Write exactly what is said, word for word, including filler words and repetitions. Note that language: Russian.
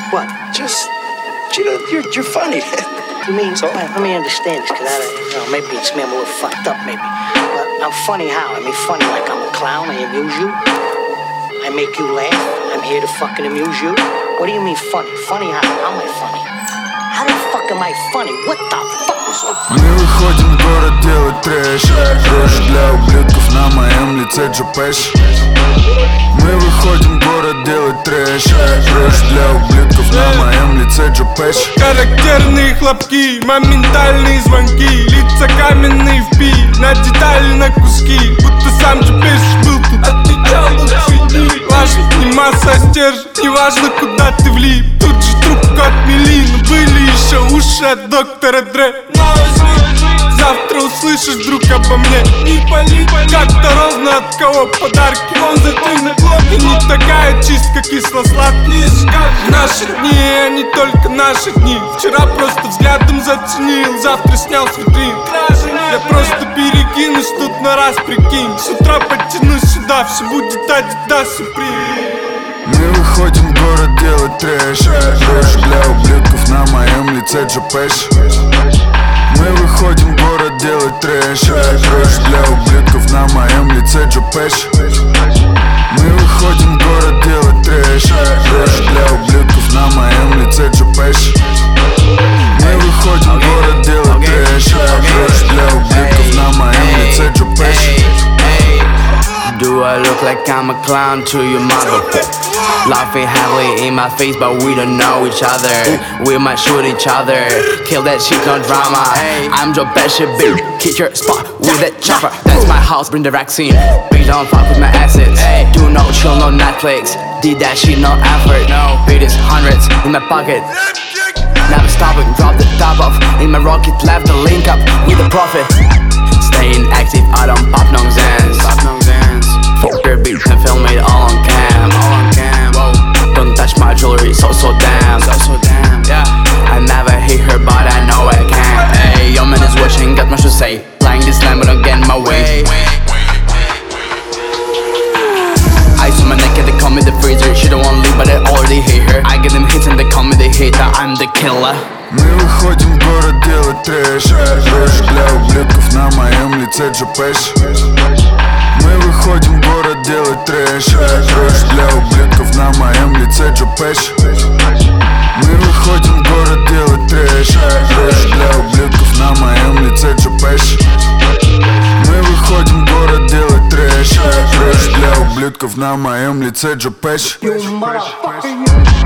What? Just, you know, you're, you're funny. You mean, so, let me understand this, because I, you know, maybe it's me, I'm a little fucked up, maybe. But I'm funny how? I mean, funny like I'm a clown, I amuse you. I make you laugh, I'm here to fucking amuse you. What do you mean funny? Funny how? How am I funny? How the fuck am I funny? What the fuck was so funny? Мы выходим в город делать трэш. Дрожь для ублюдков, на моем лице Джо Пэш. Мы выходим в город делать трэш. Дрожь для ублюдков, на моем лице Джо Пэш. Характерные хлопки, моментальные звонки, лица каменные в пи, на детали, на куски, будто сам Джо Пэш был тут. Отвечал лучшие дни. Важно не масса, а стержень, неважно куда ты влип. Тут же трубку отмели, но были еще уши от доктора Дре. Завтра услышишь вдруг обо мне. Не пали, как-то ровно от кого подарки. Он за ты на глоке не такая чистка кисло-сладкие. Наши дни, они только наши дни. Вчера просто взглядом заценил, завтра снял с витрин. Я просто перекинусь тут на раз, прикинь. С утра подтянусь сюда, все будет Adidas Supreme. Мы выходим в город делать трэш. Дрожь для ублюдков, на моем лице Джо Пэш. Мы выходим в город делать трэш. Дрожь для ублюдков, на моем лице Джо Пэш. Мы выходим в город делать трэш. Дрожь для ублюдков, на моем лице Джо Пэш. Мы выходим в город делать трэш. Дрожь для ублюдков, на моем лице Джо Пэш. Do I look like I'm a clown to your mother? Laughing heavily in my face, but we don't know each other. We might shoot each other, kill that shit, no drama. I'm Joe Pesci, bitch, kick your spot with that chopper. That's my house, bring the vaccine. Bitch, don't fuck with my assets. Do no chill, no Netflix. Did that shit, no effort. No, beat is hundreds in my pocket. Never stopping, drop the top off. In my rocket, left the link up with the profit. Staying active, I don't pop no Zans. Pop no Zans. Fuck your bitch and film it all on cam. All on cam. Whoa. Don't touch my jewelry, so so damn. So so damn. Yeah. I never hit her, but I know I can. Hey, your man is watching, got much to say. Playing this line, but don't get in my way. Ice on my neck and they call me the freezer. She don't wanna leave, but I already hate her. I get them hits and they call me the hater. I'm the killer. Мы выходим в город делать трэш. Дрожь для ублюдков, на моем лице Джо Пэш. Мы выходим в город делать трэш. Дрожь для ублюдков, на моем лице Джо Пэш. Мы выходим в город делать трэш. Дрожь для ублюдков, на моем лице Джо Пэш. Мы выходим в город делать трэш. Дрожь для ублюдков, на моем лице Джо Пэш. You motherfucker.